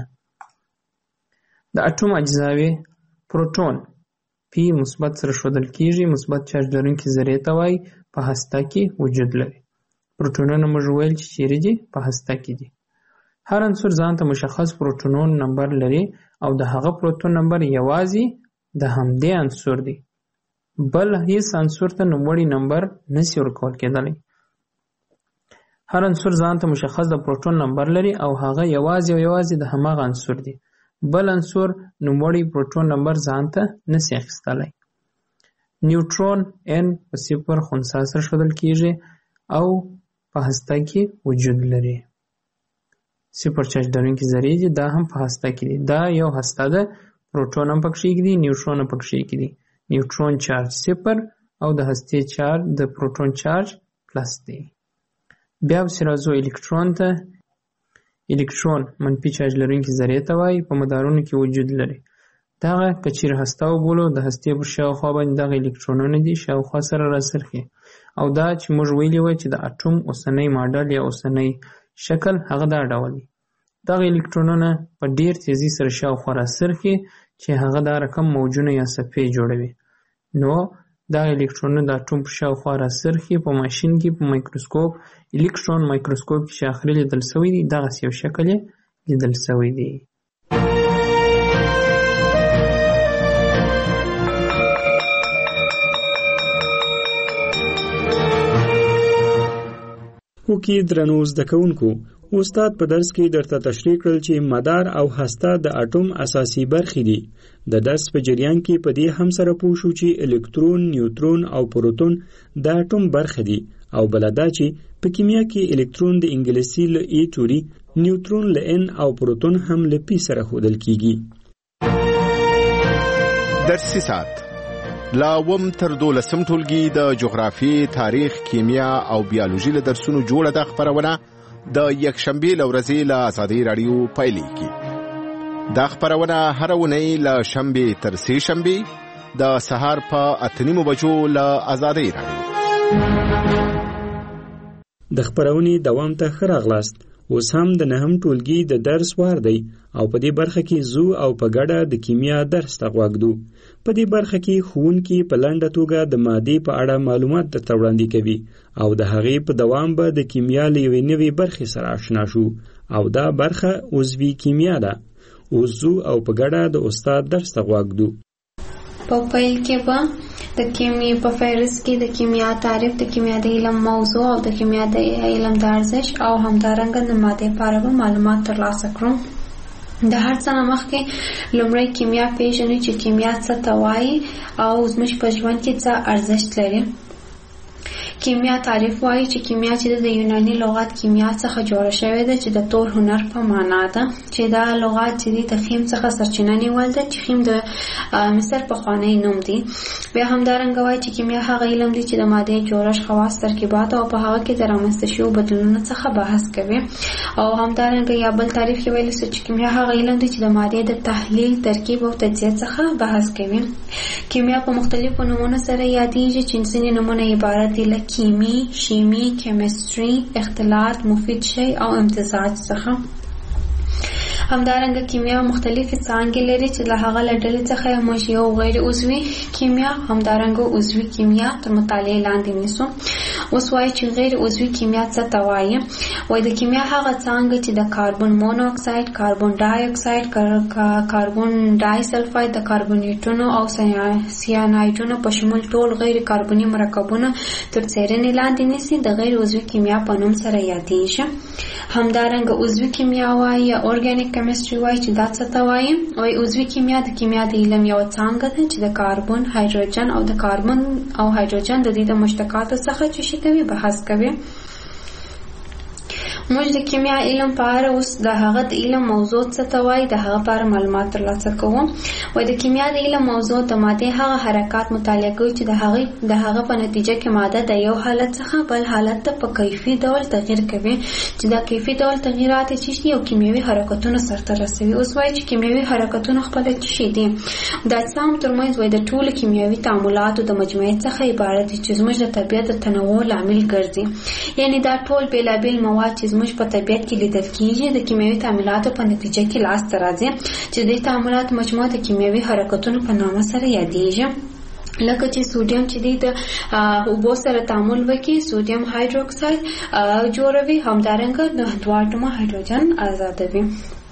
S14: د اټوم اجزاوې. پروټون پی مثبت سره ښودل کیږي، مثبت چارج لرونکي ذرې ته وایي، په هسته کې وجود لري. پروټونونه موږ ویل چې چیرې دي؟ په هسته کې دي. هر عنصر ځان ته مشخص پروټونون نمبر لري او د هغه پروټون نمبر یوازې د همدې عنصر دی. بل هیڅ عنصر ته نوموړی نمبر نشي ورکول کېدلی. هر عنصر ځان ته مشخص د پروټون نمبر لري او هغه یوازې د هماغه عنصر دی. بل عنصر نوموړی پروټون نمبر ځان ته نشي اخیستلی. نیوترون n په 0 خنثی سره ښودل کیږي او په هسته کې وجود لري. 0 چارج لرونکي ذرې دي، دا هم په هسته کې دي. دا یو هسته ده، پروټون هم پکې دي، نیوترون هم پکې دي. نیوترون چارج 0 او د هستې چارج د پروټون چارج پلس دی. بیا پسې راځو الکترون ته. الکترون منفي چارج لرونکي ذرې ته وایي، په مدارونو کې وجود لري. دغه که چیرې هسته وبولو، د هستې پر شاوخوا باندې دغه الکترونونه دي شاوخوا سره راڅرخي. او دا چې موږ ویلي وای چې د اټوم اوسنی ماډل یا اوسنی شکل هغه دا ډول دی. دغه الکترونونه په ډیر تیزی سره شاوخوا راڅرخي چې هغه دا رقم موجونه یا صفحې جوړوي. نو دغه الکترونونه د اټوم په شاوخوا راڅرخي. په ماشین کې په مایکروسکوپ، الکترون مایکروسکوپ کې چې اخري لیدل شوی دی، دغسې یو شکل یې لیدل شوی دی.
S13: وکي درنو زده کوونکو، استاد په درس کې درته تشریح کړل چې مدار او هسته د اټوم اساسي برخې دي. د درس په جریان کې په دې هم سره پوه شو چې الکترون، نیوترون او پروټون د اټوم برخې دي او بل دا چې په کیمیا کې الکترون د انګلیسي له ای توري، نیوترون له ان او پروټون هم له پی سره ښودل کیږي.
S15: درسي ساعت لا وم تر 12 ټولګي د جغرافي، تاریخ، کیمیا او بیولوژي له درسونو جوړه د خبرونه د یکشنبه لورځي له آزادۍ رادیو پایلیږي. دا خبرونه هر ونی له شنبه تر سه شنبه د سهار په 8:30 بجو له آزادۍ رادیو.
S13: د خبرونې دوام ته ښه راغلاست. اوس هم د 9 ټولګي د درس وار دی او په دې برخه کې زو او په ګډه د کیمیا درس ته غوږدو. په دې برخه کې ښوونکي په لنډه توګه د مادې په اړه معلومات درته وړاندې کوي او د هغې په دوام به د کیمیا له یوې نوې برخې سره آشنا شو او دا برخه عضوي کیمیا ده. اوس زو او په ګډه د استاد درس ته غوږدو.
S16: په پیل کې به د کیمیا په فهرست کې د کیمیا تعریف، د کیمیا د علم موضوع او د کیمیا د علم د ارزښت او همدارنګه د مادې په اړه معلومات ترلاسه کړو. د هر څه نه مخکې لومړی کیمیا پیژنو چې کیمیا څه ته وایي او زموږ په ژوند کې څه ارزښت لري. کیمیا تعریف وایي چې کیمیا چې د یوناني لغت کیمیا څخه جوړه شوې ده چې د تور هنر په معنا ده، چې دا لغت چې د خیم څخه سرچینه نیول ده چې خیم د مصر پخوانی نوم دی. بیا همدارنګه وایي چې کیمیا هغه علم دی چې د مادې جوړښت، خواص، ترکیبات او په هغه کې د رامنځته شویو بدلونونو څخه بحث کوي. او همدارنګه یا بل تعریف کې ویل چې کیمیا هغه علم دی چې د مادې د تحلیل، ترکیب او تجزیه څخه بحث کوي. کیمیا په مختلفو نومونو سره یادېږي چې ځینې نومونه عبارت دي له کیمی، شیمی، کیمستري، اختلاط، مفید شی او امتزاج څخه. همدارنګه کیمیا مختلفې څانګې لري چې له هغه له ډلې څخه موږ یو غیر عضوي کیمیا همدارنګه عضوي کیمیا تر مطالعې لاندې نیسو. اوس وایي چې غیر عضوي کیمیا څه ته وایي. وایي د کیمیا هغه څانګه چې د کاربن مونوکساید، کاربن ډای اکساید، کاربن ډای سلفاید، د کاربونیټونو او سیانایډونو په شمول ټول غیر کاربني مرکبونه تر څیړنې لاندې نیسي د غیر عضوي کیمیا په نوم سره یادېږي. همدارنګه عضوي کیمیا وایي یا اورګانیک کیمستري وایي چې دا څه ته وایي. وایي عضوي کیمیا د کیمیا د علم یو څانګه ده چې د کاربن، هایدروجن او د کاربن او هایدروجن د دې د مشتقاتو څخه چې شي کوي بحث کوي. موږ د کیمیا علم په اړه اوس د هغه د علم موضوع څه ته وایي د هغه په اړه معلومات ترلاسه کوو. وایي د کیمیا د علم موضوع د مادې هغه حرکات مطالعه کوي چې د هغه په نتیجه کې ماده د یو حالت څخه بل حالت ته په کیفي ډول تغییر کوي چې دا کیفي ډول تغییرات چې شي او کیمیاوي حرکتونه سرته رسوي. اوس وایي چې کیمیاوي حرکتونه خپل شي دي د اجسام ترمنځ وایي د ټولو کیمیاوي تعاملاتو د مجموعې څخه عبارت دي چې زموږ د طبیعت د تنوع لامل ګرځي. یعنی دا ټول بیلابیل مواد چې زموږ په طبیعت کې لیدل کیږي د کیمیاوي تعاملاتو په نتیجه کې لاسته راځي چې د تعاملاتو مجموعه د کیمیاوي حرکتونو په نامه سره یادېږي. لکه چې سوډیم چې د اوبو سره تعامل وکړي سوډیم هایدروکساید جوړوي، همدارنګه د دوه اتومه هایدروجن آزادوي.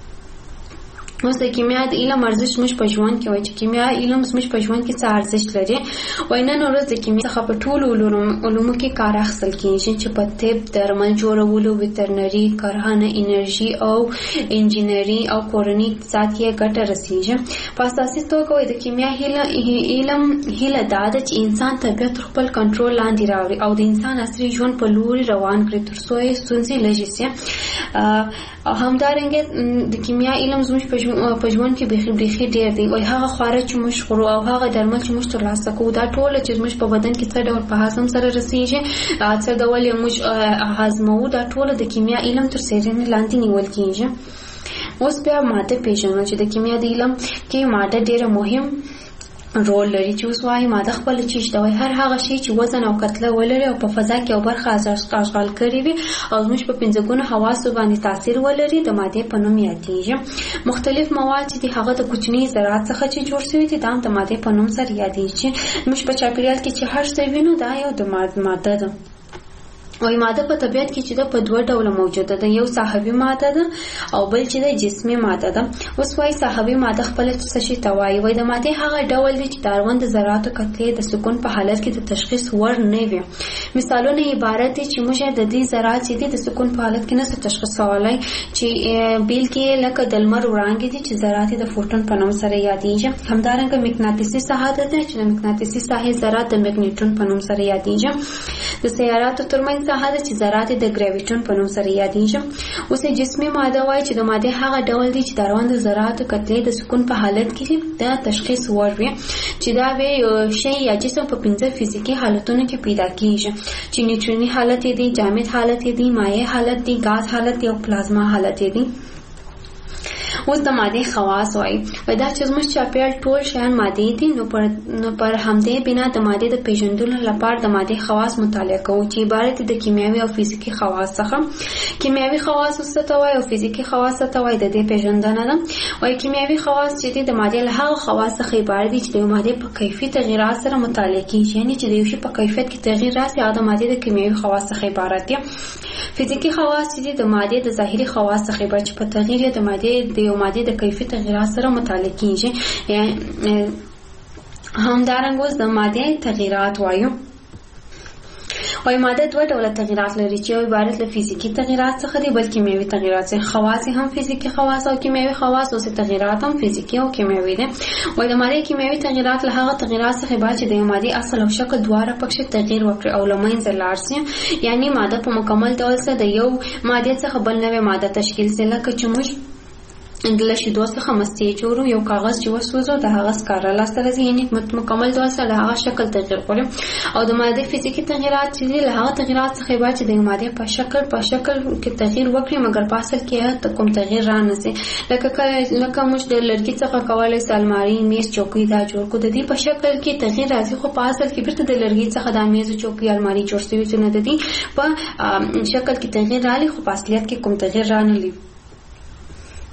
S16: اوس د کیمیا د علم ارزښت موږ په ژوند کې وایي چې کیمیا علم موږ په ژوند کې څه ارزښت لري. وایي نن ورځ د کیمیا څخه په ټولو علومو کې کار اخیستل کېږي چې په طب، درمل جوړولو، ویترنري، کرهڼه، انرژي او انجینري او کورني اقتصاد کې ګټه رسېږي. په اساسي توګه وایي د کیمیا علم هیله دا ده چې انسان طبیعت تر خپل کنټرول لاندې راوړي او د انسان عصري ژوند په لوري روان کړي تر څو یې ستونزې لږې شي. همدارنګه د کیمیا علم زموږ په ژوند کې بیخي ډېر دی. وایي هغه خواړه چې موږ خورو او هغه درمل چې موږ ترلاسه کوو دا ټول چې موږ په بدن کې څه ډول په هضم سره رسېږي، څه ډول یې موږ هضموو، دا ټول د کیمیا علم تر څیړنې لاندې نیول کېږي. اوس بیا ماده پیژنو چې د کیمیا د علم کې ماده ډېره مهم رول لري. چې اوس وایي ماده خپل چیز ده. وایي هر هغه شی چې وزن او کتله ولري او په فضا کې او برخه اشغال کړي وي او زموږ په پنځه ګونو حواسو باندې تاثیر ولري د مادې په نوم یادېږي. مختلف مواد چې هغه د کوچني ذرات څخه چې جوړ شوي دي دا د مادې په نوم سره یادېږي. موږ په چاپیریال کې چې هر څه وینو دا یو د ماده ده. وایي ماده په طبیعت کې چې ده په دوه ډوله موجوده ده، یو ساحوي ماده ده او بل چې ده جسمي ماده ده. اوس وایي ساحوي ماده خپل څه شي ته وایي. وایي د مادې هغه ډول دی چې د اړوند ذراتو کتلې د سکون په حالت کې د تشخیص وړ نه وي. مثالونه عبارت دي چې موږ د دې ذرات چې دي د سکون په حالت کې نشو تشخیصولای، چې بیل کې لکه د لمر وړانګې دي چې ذرات د فوټون په نوم سره یادېږي. همدارنګه مقناطیسي ساحه ده چې د مقناطیسي ساحې ذرات د میګنیټون په نوم سره یادېږي. د سیاراتو ترمنځ ساحه ده چې ذرات د ګراویټون په نوم سره یادېږي. اوس جسمي ماده وایي چې د مادې هغه ډول دی چې د اړوند ذراتو کتلې د سکون په حالت کې د تشخیص وړ وي، چې دا وی شی یا جسم په 5 فزیکي حالتونو کې پیدا کیږي چې نیوټروني حالت دی، جامد حالت دی، مایع حالت دی، غاز حالت دی او پلازما حالت دی. اوس د مادې خواص وایي دا چې زموږ چاپیریال ټول شیان مادي دي، نو پر همدې بنا د مادې د پیژندلو لپاره د مادې خواص مطالعه کوو چې عبارت دي د کیمیاوي او فزیکي خواص څخه. کیمیاوي خواص څه ته وایي او فزیکي خواص څه ته وایي د دې پیژندنه ده. وایي کیمیاوي خواص چې د مادې له هغه خواص څخه عبارت دي چې د مادې په کیفیت تغیرات سره مطالعه کیږي، یعنی چې د یو شی په کیفیت کې تغییر راسي او د مادې د کیمیاوي خواص څخه عبارت دي. فزیکي خواص چې د مادې د ظاهري خواص څخه عبارت چې په تغییر د مادې د یو مادې د کیفیت تغیرات سره مطالعه کیږي. همدارنګه اوس د مادې تغیرات وایو. وایي ماده دوه ډوله تغیرات لري چې یو عبارت له فزیکي تغیرات څخه دي بل کیمیاوي تغیرات څخه. خواص هم فزیکي خواص او کیمیاوي خواص او تغیرات هم فزیکي او کیمیاوي دي. وایي د مادې کیمیاوي تغیرات له هغه تغیرات څخه عبارت چې د مادې اصل او شکل دواړه پکې تغییر وکړي او له منځه لاړ شي، یعنی ماده په مکمل ډول سره د یو ماده څخه بل نوې ماده تشکیل شي. لکه چې موږ د شیدو څخه مستې جوړو، یو کاغذ چې وسوځو د هغه سکاره لاسته راځي، یعنی مکمل ډول سره د هغه شکل تغییر کوي. او د ماده فزیکي تغیرات چې له هغه تغیرات څخه عبارت چې د ماده په شکل کې تغییر وکړي مګر په اصل کې کوم تغییر را نه شي. لکه موږ د لرګي څخه کولای شو الماری، میز، چوکۍ دا جوړ کړو، د دې په شکل کې تغییر راځي خو په اصل کې بیرته د لرګي څخه د میز، چوکۍ، الماری جوړ شوی چې نه د دې په شکل کې تغییر راځي خو په اصلیت کې کوم تغییر را نه لري.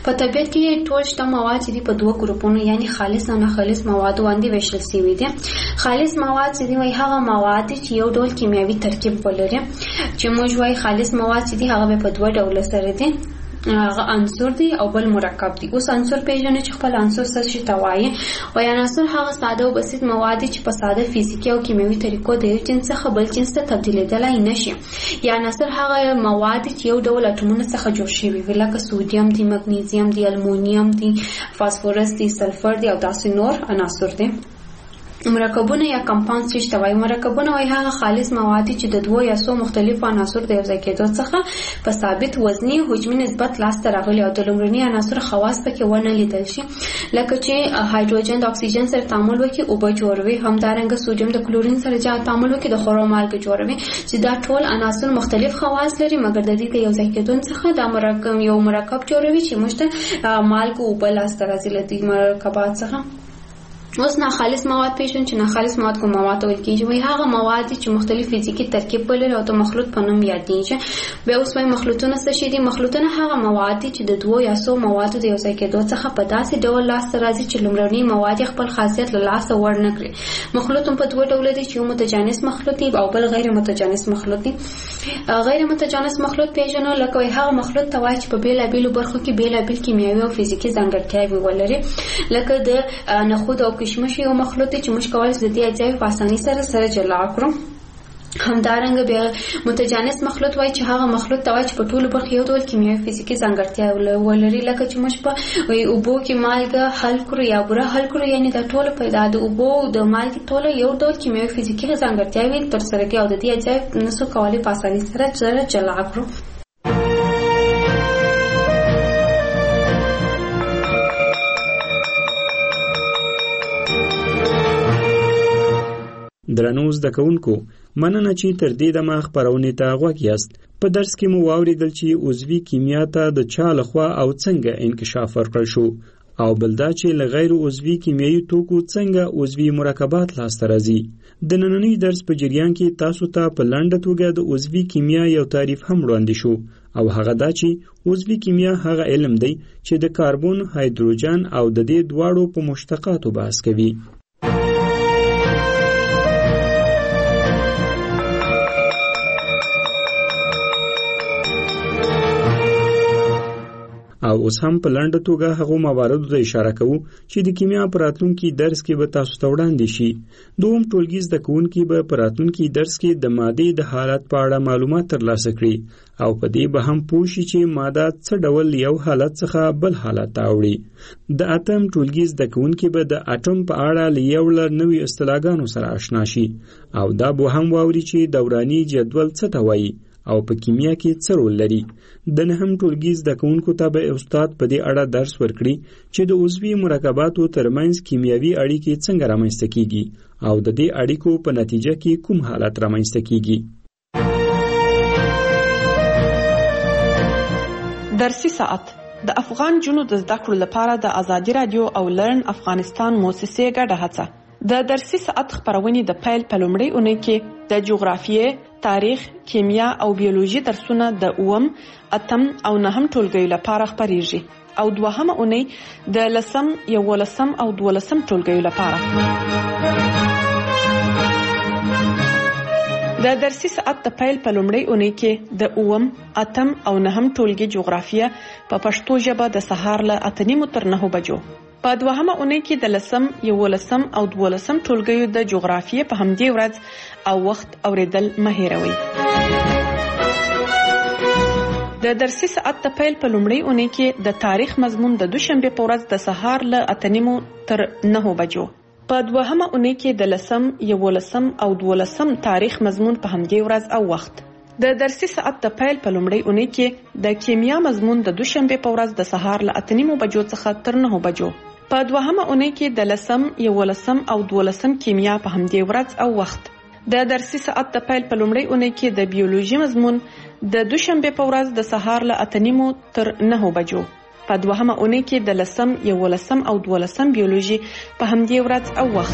S16: په طبیعت کې ټول شته مواد چې په دوه ګروپونو یعنی خالص او ناخالص مواد باندې ویشل شوي دي. خالص مواد چې وایي هغه مواد چې یو ډول کیمیاوي ترکیب ولري، چې موږ وایي خالص مواد چې هغه په دوه ډول سره دي، هغه عنصر دی او بل مرکب دی. اوس عنصر پیژنې چې خپل عنصر څه شي ته وایي. وایي عنصر هغه ساده او بسیط مواد چې په ساده فزیکي او کیمیاوي طریقو د یو جنس څخه بل جنس ته تبدیلېدلای نشي. یا عنصر هغه مواد چې یو ډول اټومونو څخه جوړ شوي وي، لکه سودیم دی، مګنیزیم دی، المونیم دی، فاسفورس دی، سلفر دی او داسې نور عناصر دي. مرکبونه یا کمپاوند څه ته وایي؟ مرکبونه وایي هغه خالص مواد چې د دوه یا څو مختلفو عناصرو د یوځای کېدو څخه په ثابت وزني حجمي نسبت لاسته راغلي او د لومړني عناصرو خواص پکې ونه لیدل شي، لکه چې هایدروجن د اکسیجن سره تعامل وکړي اوبه جوړوي، همدارنګه سوډیم د کلورین سره تعامل وکړي د خورو مالګه جوړوي، چې دا ټول عناصر مختلف خواص لري، مګر د دې د یوځای کېدو څخه دا مرکب جوړوي چې موږ ته مالګه اوبه لاسته راځي له دې مرکبات څخه. اوس ناخالص مواد پیژنو چې ناخالص مواد کوم مواد ویل کېږي؟ وایي هغه مواد چې مختلف فزیکي ترکیب ولري او د مخلوط په نوم یادېږي. بیا اوس وایي مخلوطونه څه شي دي؟ مخلوطونه هغه مواد چې د دوه یا څو موادو د یوځای کېدو څخه په داسې ډول لاسته راځي چې لومړني مواد خپل خاصیت له لاسه ور نه کړي. مخلوط هم په دوه ډوله دي، چې یو متجانس مخلوط دی او بل غیر متجانس مخلوط دی. غیر متجانس مخلوط پیژنو لکه وایي هغه مخلوط ته وایي چې په بېلابېلو برخو کې بېلابېل کیمیاوي او فزیکي ځانګړتیاوې ولري، لکه د نخود او کشمش یو مخلوط دی چې موږ کولی شو د دې اجزاوې په اسانۍ سره جلا کړو. همدارنګه بیا متجانس مخلوط وایي چې هغه مخلوط ته وایي چې په ټولو برخو یو ډول کیمیاوي فزیکي ځانګړتیا ولري، لکه چې موږ په اوبو کې مالګه حل کړو یا بوره حل کړو، یعنی دا ټول پیدا د اوبو د مالګې ټول یو ډول کیمیاوي فزیکي ځانګړتیاوې ترسره کوي او د دې اجزاوې نسو کولی په اسانۍ سره جلا کړو.
S13: درنو زده کوونکو، مننه چې تر دې دمه خپرونې ته غوږ یاست. په درس کې مو واورېدل چې عضوي کیمیا ته د چا لخوا او څنګه انکشاف ورکړل شو، او بل دا چې له غیر عضوي کیمیاوي توکو څنګه عضوي مرکبات لاسته راځي. د نننۍ درس په جریان کې تاسو ته په لنډه توګه د عضوي کیمیا یو تعریف هم وړاندې شو، او هغه دا چې عضوي کیمیا هغه علم دی چې د کاربن، هایدروجن او د دې دواړو په مشتقاتو بحث کوي. او اوس هم په لنډه توګه هغو مواردو ته اشاره کوو چې د کیمیا په راتلونکي درس کې به تاسو ته وړاندې شي. دوهم ټولګي زده کوونکي به په راتلونکي درس کې د مادې د حالت په اړه معلومات ترلاسه کړي، او په دې به هم پوه شي چې ماده څه ډول یو حالت څخه بل حالت ته اوړي. د اتم ټولګي زده کوونکي به د اټوم په اړه له یو له نوي اصطلاحګانو سره آشنا شي، او دا به هم واوري چې دوراني جدول څه ته وایي او په کیمیا کې څه رول لري. د نهم ټولګي زده کوونکو ته به استاد په دې اړه درس ورکړي چې د عضوي مرکباتو ترمنځ کیمیاوي اړیکې څنګه رامنځته کیږي او د دې اړیکو په نتیجه کې کوم حالت رامنځته کیږي.
S12: درسي ساعت د افغان جنو د زده کړو لپاره د ازادي رادیو او لرن افغانستان موسسې ګډه هڅه. د درسي ساعت خبرونه د پیل په لومړۍ اونۍ کې د جغرافیې، تاریخ، کیمیا او بیولوژي درسونه د 8م، 8م او 9م ټولګیو لپاره خبريږي، او دوهمه اونۍ د 10م، 11م او 12م ټولګیو لپاره. د درسي ساعت د پیل په لومړۍ اونۍ کې د 8م، 8م او 9م ټولګي جغرافیه په پښتو ژبه د سهار له 8:30 تر 9 بجو. په دوهمه اونۍ کې د 10م، 11م او 12م ټولګیو د جغرافیې په همدې ورځ او وخت اوریدل مه هېروئ. د درسي ساعت د پیل په لومړۍ اونۍ کې د تاریخ مضمون د دوشنبه په ورځ د سهار له 8:30 تر 9 بجو. په دوهمه اونۍ کې د 10م، 11م او 12م تاریخ مضمون په همدې ورځ او وخت. د درسي ساعت د پیل په لومړۍ اونۍ کې د کیمیا مضمون د دوشنبه په ورځ د سهار له 8:30 بجو څخه تر 9 بجو. په دوهمه اونۍ کې د 10م، 11م او 12م کیمیا په همدې ورځ او وخت. د درسي ساعت د پیل په لومړۍ اونۍ کې د بیولوژي مضمون د دوشنبه په ورځ د سهار له 8:30 تر 9 بجو. په دوهمه اونۍ کې د 10م، 11م او 12م بیولوژي په همدې ورځ او وخت.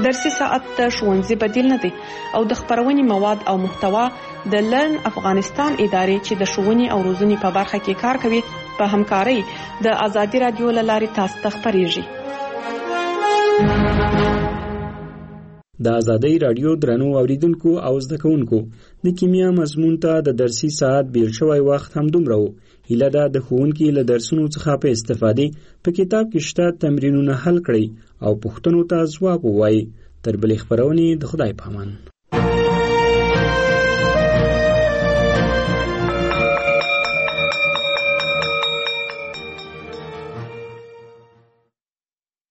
S12: درسي ساعت د ښوونځي بدیل نه دی او د خبرونې مواد او محتوا د لرن افغانستان ادارې چې د ښوونې او روزنې په برخه کې کار کوي په همکارۍ د آزادي رادیو له لارې تاسو ته خبرېږي.
S13: د آزادۍ رادیو درنو اوریدونکو او زده کوونکو د کیمیا مضمون ته د درسي ساعت بیل شوی وخت هم دومره و. هیله ده د ښوونکي له درسونو څخه په استفادې په کتاب کې شته تمرینونه حل کړئ او پوښتنو ته ځواب ووایئ. تر بلې خبرونې د خدای په امان.